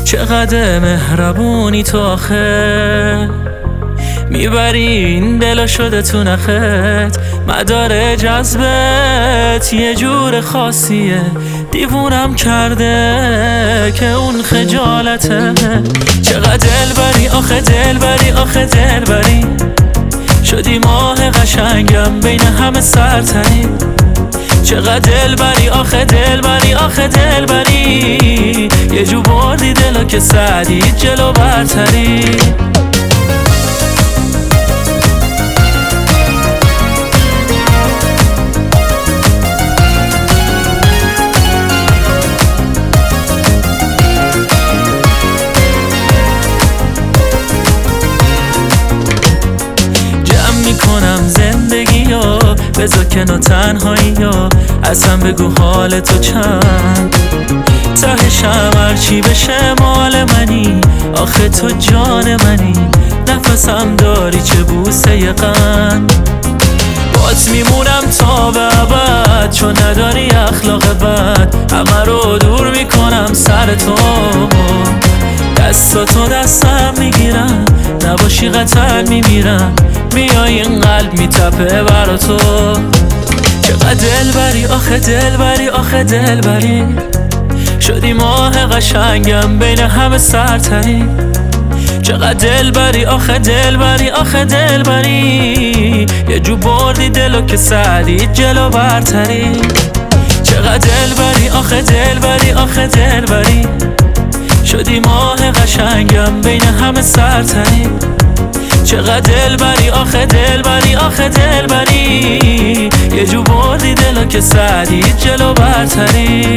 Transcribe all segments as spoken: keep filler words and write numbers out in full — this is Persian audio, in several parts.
چقدر مهربونی تو آخه، میبری این دلو شده تو نخت. مدار جذبت یه جور خاصیه، دیوونم کرده که اون خجالته. چقدر دل بری آخه، دل بری آخه، دل بری شدی ماه قشنگم بین همه سرتری. چقدر دل بری آخه، دل بری آخه، دل بری یه جو بردی دلو که سعدی جلو برتری. بذار کنار تنهایی یا اصلا بگو حال تو چند. تهشم هرچی بشه مال منی، آخه تو جان منی. نفسم داری چه بوسه ی قند، بات میمونم تا به ابد. چون نداری اخلاق بد، همه رو دور میکنم سر تو. دستاتو دستم میگیرم، نباشی قطر میمیرم. میای این قلب میتپه برا تو. چقدر دل بری آخه، دل بری آخه، دل بری شدی ماه قشنگم بین همه سرتری. چقدر دل بری آخه، دل بری آخه، دل بری یه جو بردی دلو که سعدی جلو برتری. چقدر دل بری آخه، دل بری آخه، دل بری شدی ماه قشنگم بین همه سرتری. چقدر دل بری آخه، دل بری آخه، دل بری یه جو بردی دلو که سعدی جلو برتری.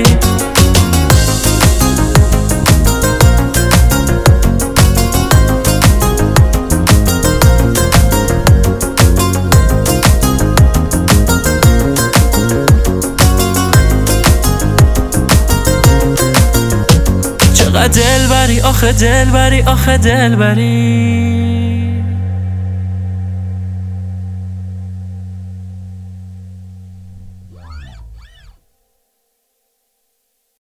چقدر دل بری آخه، دل بری آخه، دل بری